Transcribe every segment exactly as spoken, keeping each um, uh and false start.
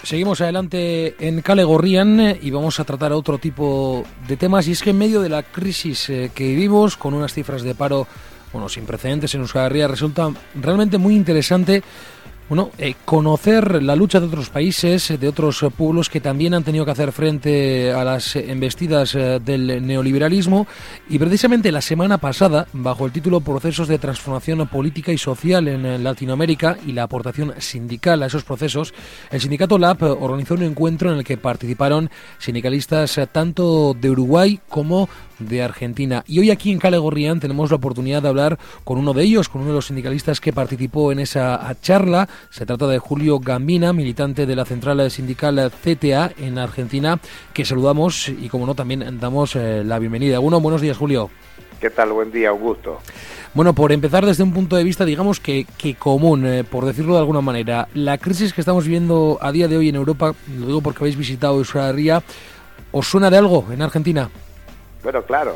Seguimos adelante en Kale Gorrian y vamos a tratar otro tipo de temas, y es que en medio de la crisis eh, que vivimos, con unas cifras de paro bueno, sin precedentes en Euskal Herria, resulta realmente muy interesante Bueno, eh, conocer la lucha de otros países, de otros eh, pueblos que también han tenido que hacer frente a las embestidas eh, del neoliberalismo, y precisamente la semana pasada, bajo el título Procesos de Transformación Política y Social en eh, Latinoamérica y la aportación sindical a esos procesos, el sindicato LAB organizó un encuentro en el que participaron sindicalistas eh, tanto de Uruguay como de Argentina. Y hoy aquí en Kale Gorrian tenemos la oportunidad de hablar con uno de ellos, con uno de los sindicalistas que participó en esa charla. Se trata de Julio Gambina, militante de la central sindical C T A en Argentina, que saludamos y, como no, también damos eh, la bienvenida. Bueno, buenos días, Julio. ¿Qué tal? Buen día, Augusto. Bueno, por empezar desde un punto de vista, digamos que, que común, eh, por decirlo de alguna manera, la crisis que estamos viviendo a día de hoy en Europa, lo digo porque habéis visitado Euskal Herria, ¿os suena de algo en Argentina? Bueno, claro.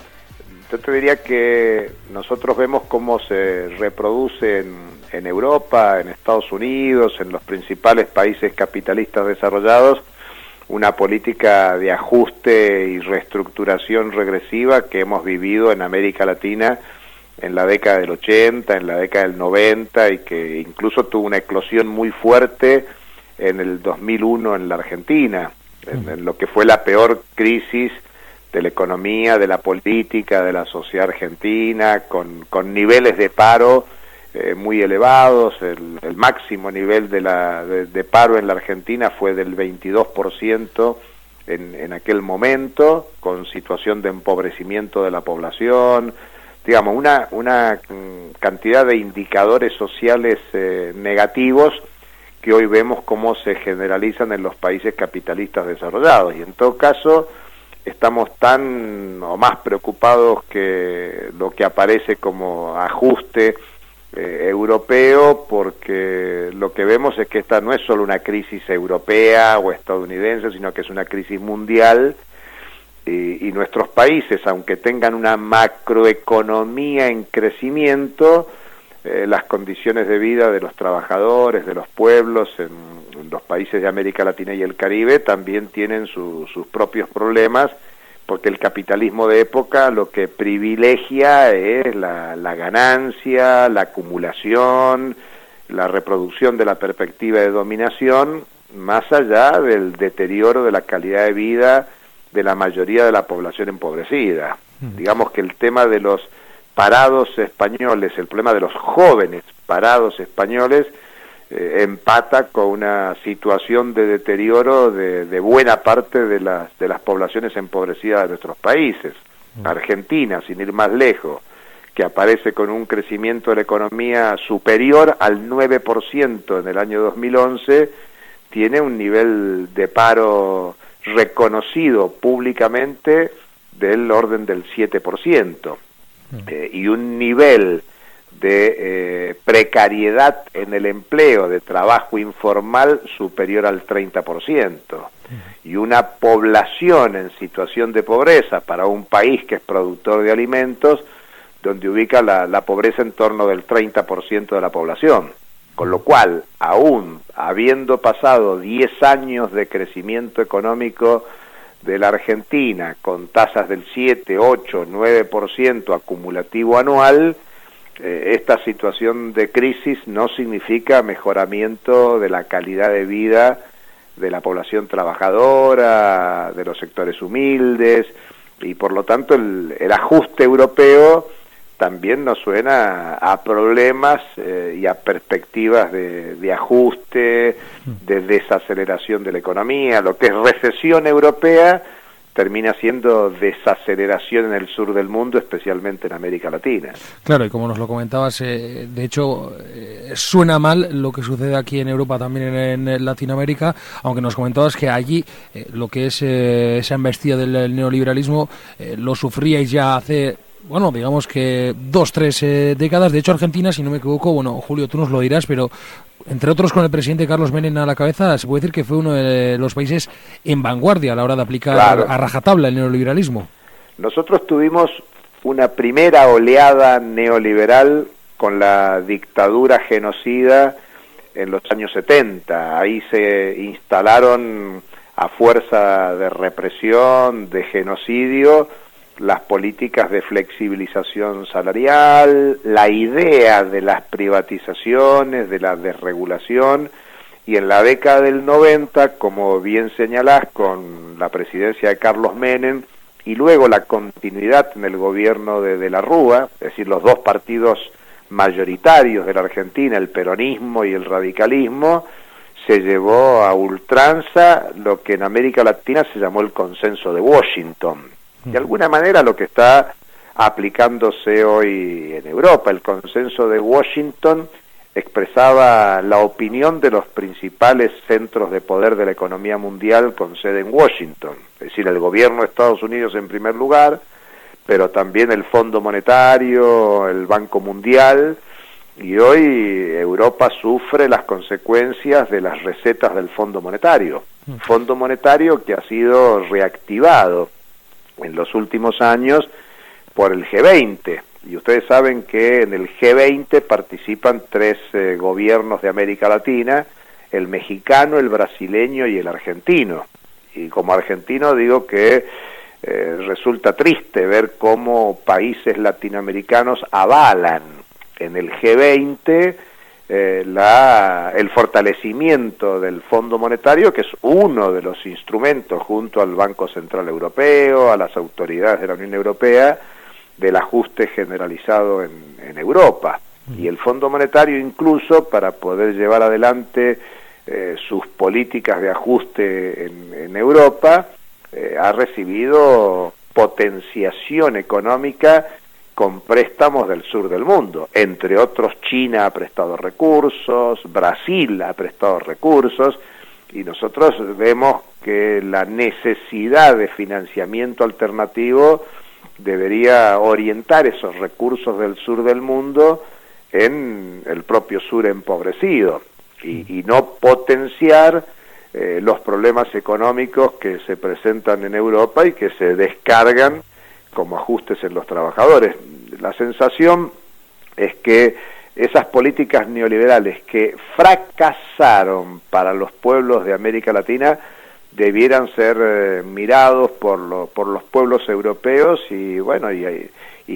Yo te diría que nosotros vemos cómo se reproduce en, en Europa, en Estados Unidos, en los principales países capitalistas desarrollados, una política de ajuste y reestructuración regresiva que hemos vivido en América Latina en la década del ochenta, en la década del noventa, y que incluso tuvo una eclosión muy fuerte en el dos mil uno en la Argentina, en, en lo que fue la peor crisis de la economía, de la política, de la sociedad argentina, con, con niveles de paro eh, muy elevados. El, el máximo nivel de, la, de, de paro en la Argentina fue del veintidós por ciento en, en aquel momento, con situación de empobrecimiento de la población, digamos, una, una cantidad de indicadores sociales eh, negativos que hoy vemos cómo se generalizan en los países capitalistas desarrollados. Y en todo caso, estamos tan o más preocupados que lo que aparece como ajuste eh, europeo, porque lo que vemos es que esta no es solo una crisis europea o estadounidense, sino que es una crisis mundial, y, y nuestros países, aunque tengan una macroeconomía en crecimiento, eh, las condiciones de vida de los trabajadores, de los pueblos en, en los países de América Latina y el Caribe también tienen su, sus propios problemas, porque el capitalismo de época lo que privilegia es la, la ganancia, la acumulación, la reproducción de la perspectiva de dominación, más allá del deterioro de la calidad de vida de la mayoría de la población empobrecida. Mm. Digamos que el tema de los parados españoles, el problema de los jóvenes parados españoles, eh, empata con una situación de deterioro de, de buena parte de las, de las poblaciones empobrecidas de nuestros países. Mm. Argentina, sin ir más lejos, que aparece con un crecimiento de la economía superior al nueve por ciento en el año dos mil once, tiene un nivel de paro reconocido públicamente del orden del siete por ciento. Eh, y un nivel de eh, precariedad en el empleo, de trabajo informal, superior al treinta por ciento, y una población en situación de pobreza para un país que es productor de alimentos, donde ubica la, la pobreza en torno del treinta por ciento de la población, con lo cual, aún habiendo pasado diez años de crecimiento económico de la Argentina, con tasas del siete, ocho, nueve por ciento acumulativo anual, eh, esta situación de crisis no significa mejoramiento de la calidad de vida de la población trabajadora, de los sectores humildes, y por lo tanto el, el ajuste europeo también nos suena a problemas eh, y a perspectivas de, de ajuste, de desaceleración de la economía. Lo que es recesión europea termina siendo desaceleración en el sur del mundo, especialmente en América Latina. Claro, y como nos lo comentabas, eh, de hecho, eh, suena mal lo que sucede aquí en Europa, también en, en Latinoamérica, aunque nos comentabas que allí eh, lo que es eh, esa embestida del neoliberalismo eh, lo sufríais ya hace... bueno, digamos que dos, tres eh, décadas. De hecho, Argentina, si no me equivoco, bueno, Julio, tú nos lo dirás, pero entre otros con el presidente Carlos Menem a la cabeza, se puede decir que fue uno de los países en vanguardia a la hora de aplicar claro. a rajatabla el neoliberalismo. Nosotros tuvimos una primera oleada neoliberal con la dictadura genocida en los años setenta. Ahí se instalaron a fuerza de represión, de genocidio, las políticas de flexibilización salarial, la idea de las privatizaciones, de la desregulación, y en la década del noventa, como bien señalás, con la presidencia de Carlos Menem, y luego la continuidad en el gobierno de De la Rúa, es decir, los dos partidos mayoritarios de la Argentina, el peronismo y el radicalismo, se llevó a ultranza lo que en América Latina se llamó el consenso de Washington. De alguna manera lo que está aplicándose hoy en Europa, el consenso de Washington expresaba la opinión de los principales centros de poder de la economía mundial con sede en Washington, es decir, el gobierno de Estados Unidos en primer lugar, pero también el Fondo Monetario, el Banco Mundial, y hoy Europa sufre las consecuencias de las recetas del Fondo Monetario, Fondo Monetario que ha sido reactivado en los últimos años por el G veinte, y ustedes saben que en el G veinte participan tres eh, gobiernos de América Latina, el mexicano, el brasileño y el argentino, y como argentino digo que eh, resulta triste ver cómo países latinoamericanos avalan en el G veinte eh, la, el fortalecimiento del Fondo Monetario, que es uno de los instrumentos junto al Banco Central Europeo, a las autoridades de la Unión Europea, del ajuste generalizado en, en Europa. Y el Fondo Monetario incluso, para poder llevar adelante eh, sus políticas de ajuste en, en Europa, eh, ha recibido potenciación económica con préstamos del sur del mundo. Entre otros, China ha prestado recursos, Brasil ha prestado recursos, y nosotros vemos que la necesidad de financiamiento alternativo debería orientar esos recursos del sur del mundo en el propio sur empobrecido, y, y no potenciar eh, los problemas económicos que se presentan en Europa y que se descargan como ajustes en los trabajadores. La sensación es que esas políticas neoliberales que fracasaron para los pueblos de América Latina debieran ser eh, mirados por, lo, por los pueblos europeos y bueno y, y, y,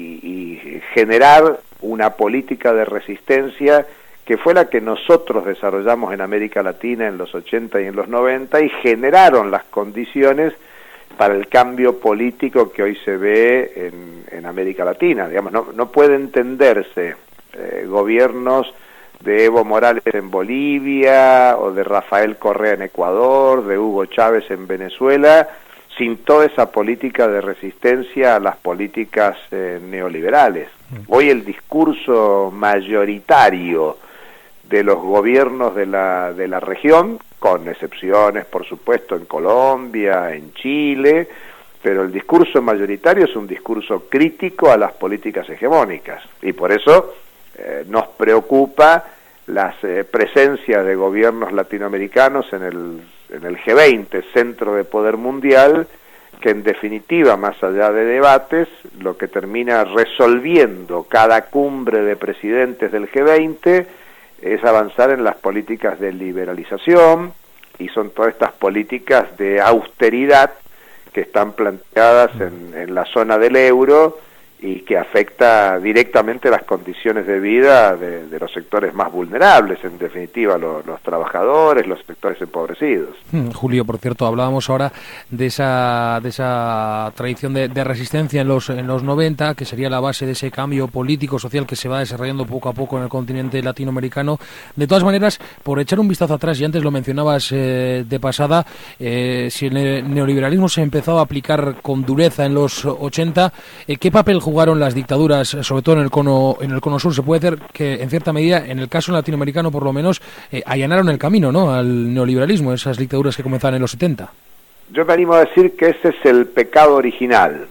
y generar una política de resistencia que fue la que nosotros desarrollamos en América Latina en los ochenta y en los noventa, y generaron las condiciones para el cambio político que hoy se ve en, en América Latina. Digamos, no, no puede entenderse eh, gobiernos de Evo Morales en Bolivia o de Rafael Correa en Ecuador, de Hugo Chávez en Venezuela, sin toda esa política de resistencia a las políticas eh, neoliberales. Hoy el discurso mayoritario de los gobiernos de la, de la región, con excepciones, por supuesto, en Colombia, en Chile, pero el discurso mayoritario es un discurso crítico a las políticas hegemónicas, y por eso eh, nos preocupa las eh, presencias de gobiernos latinoamericanos en el, en el G veinte, centro de poder mundial, que en definitiva, más allá de debates, lo que termina resolviendo cada cumbre de presidentes del G veinte es avanzar en las políticas de liberalización, y son todas estas políticas de austeridad que están planteadas en, en la zona del euro y que afecta directamente las condiciones de vida de, de los sectores más vulnerables, en definitiva los, los trabajadores, los sectores empobrecidos. Julio, por cierto, hablábamos ahora de esa de esa tradición de, de resistencia en los en los noventa, que sería la base de ese cambio político social que se va desarrollando poco a poco en el continente latinoamericano. De todas maneras, por echar un vistazo atrás, y antes lo mencionabas eh, de pasada, eh, si el neoliberalismo se empezó a aplicar con dureza en los ochenta, eh, ¿qué papel jugó jugaron las dictaduras, sobre todo en el cono en el cono sur? Se puede decir que, en cierta medida, en el caso latinoamericano, por lo menos, eh, allanaron el camino, ¿no?, al neoliberalismo, esas dictaduras que comenzaron en los setenta. Yo me animo a decir que ese es el pecado original.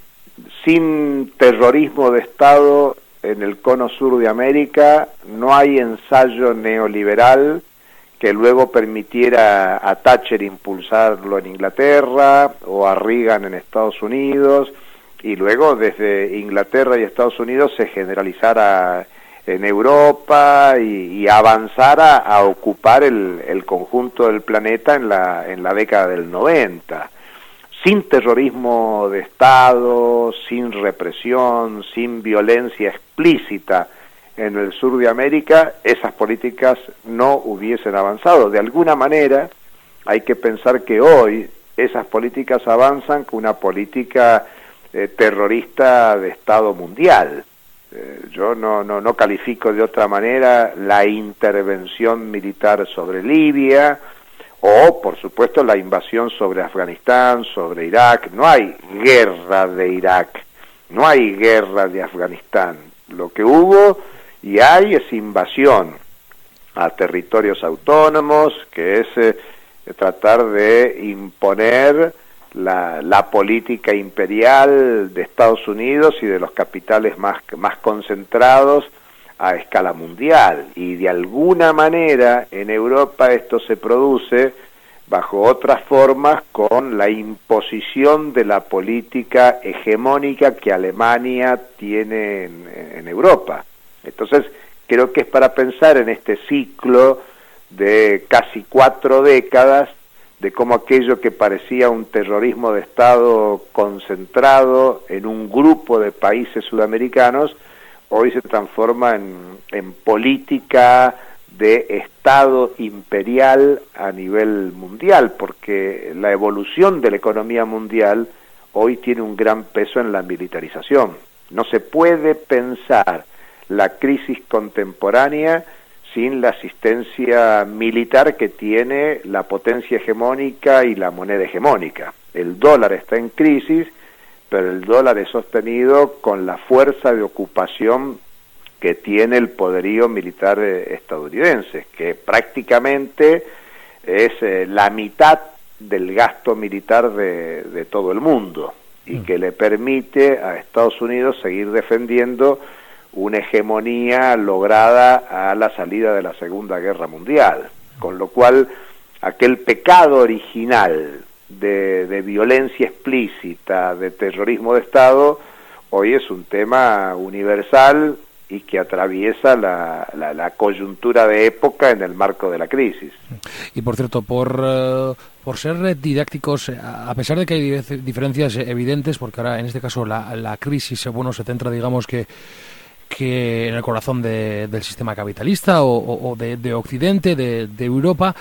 Sin terrorismo de Estado en el cono sur de América, no hay ensayo neoliberal que luego permitiera a Thatcher impulsarlo en Inglaterra o a Reagan en Estados Unidos, y luego desde Inglaterra y Estados Unidos se generalizara en Europa y, y avanzar a, a ocupar el, el conjunto del planeta en la, en la década del noventa. Sin terrorismo de Estado, sin represión, sin violencia explícita en el sur de América, esas políticas no hubiesen avanzado. De alguna manera, hay que pensar que hoy esas políticas avanzan con una política eh, terrorista de Estado mundial. Eh, yo no, no, no califico de otra manera la intervención militar sobre Libia, o, por supuesto, la invasión sobre Afganistán, sobre Irak. No hay guerra de Irak, no hay guerra de Afganistán. Lo que hubo y hay es invasión a territorios autónomos, que es eh, tratar de imponer la, la política imperial de Estados Unidos y de los capitales más, más concentrados a escala mundial, y de alguna manera en Europa esto se produce bajo otras formas con la imposición de la política hegemónica que Alemania tiene en, en Europa. Entonces creo que es para pensar en este ciclo de casi cuatro décadas de cómo aquello que parecía un terrorismo de Estado concentrado en un grupo de países sudamericanos hoy se transforma en, en política de Estado imperial a nivel mundial, porque la evolución de la economía mundial hoy tiene un gran peso en la militarización. No se puede pensar la crisis contemporánea sin la asistencia militar que tiene la potencia hegemónica y la moneda hegemónica. El dólar está en crisis, pero el dólar es sostenido con la fuerza de ocupación que tiene el poderío militar estadounidense, que prácticamente es eh, la mitad del gasto militar de, de todo el mundo, y que le permite a Estados Unidos seguir defendiendo una hegemonía lograda a la salida de la Segunda Guerra Mundial, con lo cual aquel pecado original de, de violencia explícita, de terrorismo de Estado, hoy es un tema universal y que atraviesa la, la, la coyuntura de época en el marco de la crisis. Y por cierto, por, uh, por ser didácticos, a pesar de que hay diferencias evidentes, porque ahora en este caso la, la crisis bueno, se centra, digamos que que en el corazón de, del sistema capitalista o, o, o de, de Occidente, de, de Europa,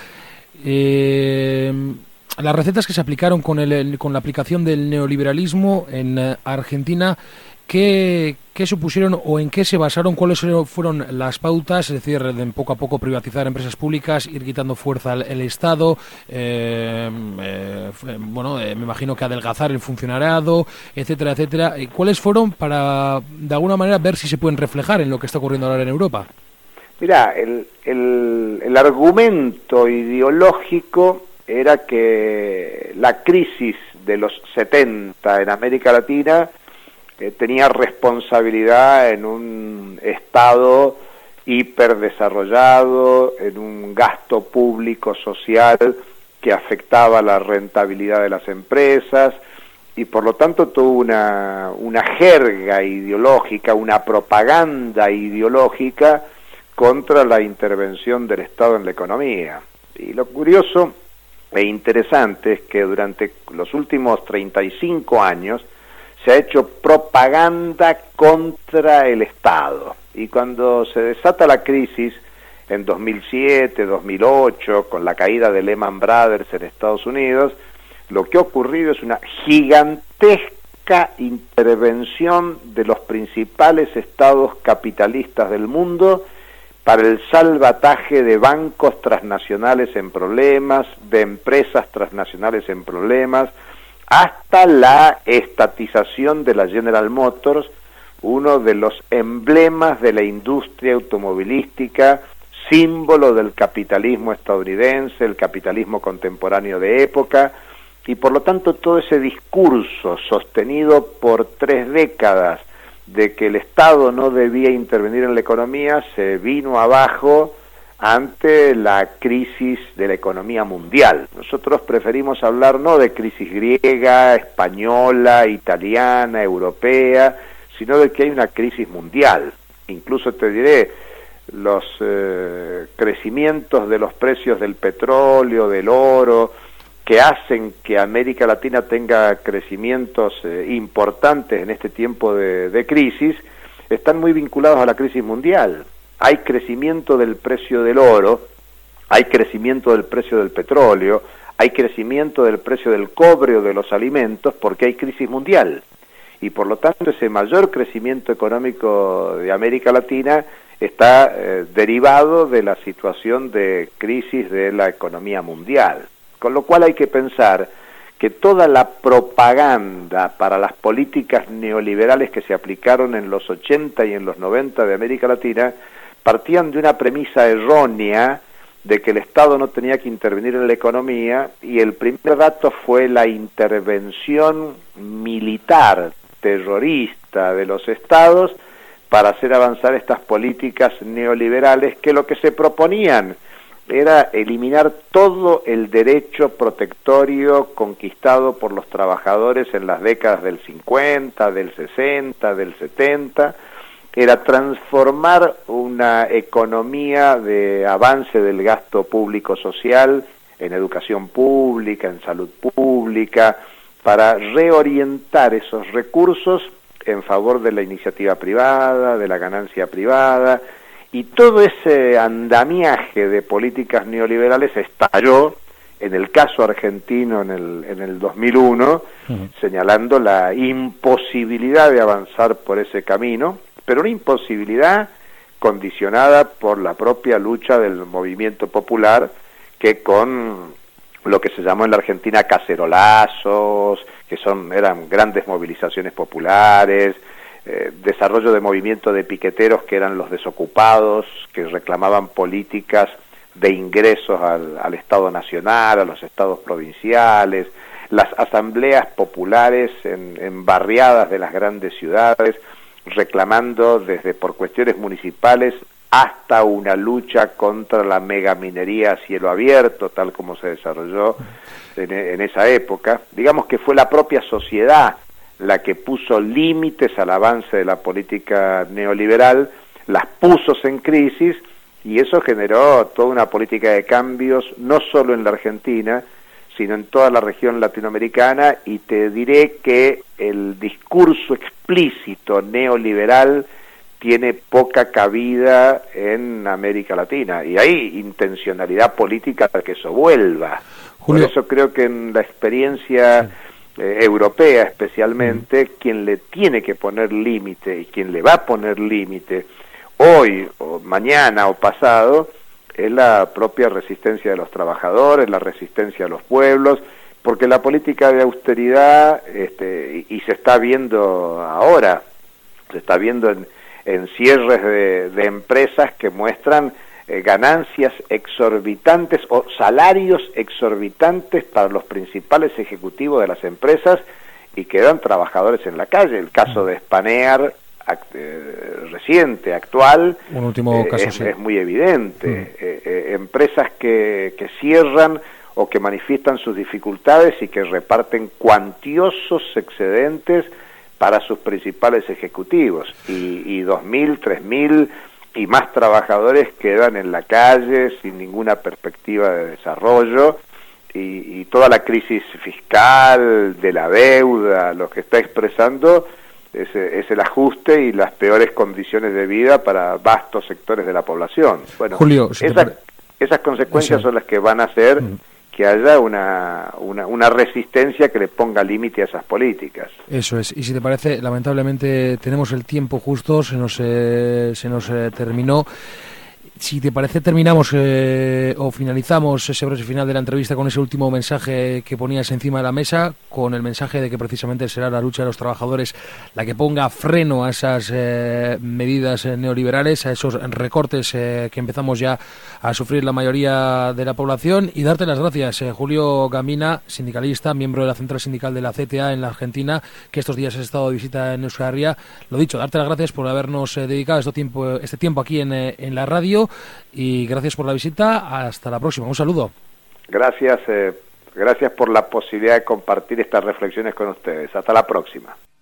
eh, las recetas que se aplicaron con, el, con la aplicación del neoliberalismo en Argentina, ¿qué, qué supusieron o en qué se basaron? ¿Cuáles fueron las pautas? Es decir, de poco a poco privatizar empresas públicas, ir quitando fuerza al el Estado, eh, eh, bueno, eh, me imagino que adelgazar el funcionariado, etcétera, etcétera. ¿Cuáles fueron para, de alguna manera, ver si se pueden reflejar en lo que está ocurriendo ahora en Europa? Mirá, el, el, el argumento ideológico era que la crisis de los setenta en América Latina eh, tenía responsabilidad en un Estado hiperdesarrollado, en un gasto público social que afectaba la rentabilidad de las empresas, y por lo tanto tuvo una, una jerga ideológica, una propaganda ideológica contra la intervención del Estado en la economía. Y lo curioso e interesante es que durante los últimos treinta y cinco años se ha hecho propaganda contra el Estado, y cuando se desata la crisis en dos mil siete, dos mil ocho, con la caída de Lehman Brothers en Estados Unidos, lo que ha ocurrido es una gigantesca intervención de los principales estados capitalistas del mundo para el salvataje de bancos transnacionales en problemas, de empresas transnacionales en problemas, hasta la estatización de la General Motors, uno de los emblemas de la industria automovilística, símbolo del capitalismo estadounidense, el capitalismo contemporáneo de época, y por lo tanto todo ese discurso sostenido por tres décadas de que el Estado no debía intervenir en la economía se vino abajo ante la crisis de la economía mundial. Nosotros preferimos hablar no de crisis griega, española, italiana, europea, sino de que hay una crisis mundial. incluso te diré, los eh, crecimientos de los precios del petróleo, del oro, que hacen que América Latina tenga crecimientos eh, importantes en este tiempo de, de crisis, están muy vinculados a la crisis mundial. Hay crecimiento del precio del oro, hay crecimiento del precio del petróleo, hay crecimiento del precio del cobre o de los alimentos porque hay crisis mundial. Y por lo tanto ese mayor crecimiento económico de América Latina está eh, derivado de la situación de crisis de la economía mundial. Con lo cual hay que pensar que toda la propaganda para las políticas neoliberales que se aplicaron en los ochenta y en los noventa de América Latina partían de una premisa errónea de que el Estado no tenía que intervenir en la economía, y el primer dato fue la intervención militar, terrorista de los Estados para hacer avanzar estas políticas neoliberales que lo que se proponían era eliminar todo el derecho protectorio conquistado por los trabajadores en las décadas del cincuenta, del sesenta, del setenta, era transformar una economía de avance del gasto público social en educación pública, en salud pública, para reorientar esos recursos en favor de la iniciativa privada, de la ganancia privada. Y todo ese andamiaje de políticas neoliberales estalló en el caso argentino en el, en el dos mil uno, uh-huh. señalando la imposibilidad de avanzar por ese camino, pero una imposibilidad condicionada por la propia lucha del movimiento popular, que con lo que se llamó en la Argentina cacerolazos, que son eran grandes movilizaciones populares, Eh, desarrollo de movimiento de piqueteros que eran los desocupados, que reclamaban políticas de ingresos al, al Estado Nacional, a los estados provinciales, las asambleas populares en, en barriadas de las grandes ciudades, reclamando desde por cuestiones municipales hasta una lucha contra la megaminería a cielo abierto, tal como se desarrolló en, en esa época. Digamos que fue la propia sociedad la que puso límites al avance de la política neoliberal, las puso en crisis, y eso generó toda una política de cambios, no solo en la Argentina, sino en toda la región latinoamericana, y te diré que el discurso explícito neoliberal tiene poca cabida en América Latina, y hay intencionalidad política para que eso vuelva. Julio. Por eso creo que en la experiencia Eh, europea especialmente, mm. quien le tiene que poner límite y quien le va a poner límite hoy o mañana o pasado es la propia resistencia de los trabajadores, la resistencia de los pueblos, porque la política de austeridad, este, y, y se está viendo ahora, se está viendo en, en cierres de, de empresas que muestran Eh, ganancias exorbitantes o salarios exorbitantes para los principales ejecutivos de las empresas, y quedan trabajadores en la calle. El caso de Spanair, act, eh, reciente, actual, Un último eh, caso, es, sí. es muy evidente. Mm. Eh, eh, empresas que, que cierran o que manifiestan sus dificultades y que reparten cuantiosos excedentes para sus principales ejecutivos, y, y dos mil, tres mil y más trabajadores quedan en la calle sin ninguna perspectiva de desarrollo, y, y toda la crisis fiscal, de la deuda, lo que está expresando es, es el ajuste y las peores condiciones de vida para vastos sectores de la población. Bueno, Julio, si esa, pare... esas consecuencias Eso. son las que van a hacer mm. que haya una, una, una resistencia que le ponga límite a esas políticas. Eso es, y si te parece, lamentablemente tenemos el tiempo justo, se nos, eh, se nos eh, terminó. Si te parece, terminamos eh, o finalizamos ese broche final de la entrevista con ese último mensaje que ponías encima de la mesa, con el mensaje de que precisamente será la lucha de los trabajadores la que ponga freno a esas eh, medidas eh, neoliberales, a esos recortes eh, que empezamos ya a sufrir la mayoría de la población. Y darte las gracias, eh, Julio Gambina, sindicalista, miembro de la Central Sindical de la C T A en la Argentina, que estos días has estado de visita en Euskal Herria. Lo dicho, darte las gracias por habernos eh, dedicado este tiempo, este tiempo aquí en, eh, en la radio. Y gracias por la visita. Hasta la próxima. Un saludo. Gracias, eh, gracias por la posibilidad de compartir estas reflexiones con ustedes. Hasta la próxima.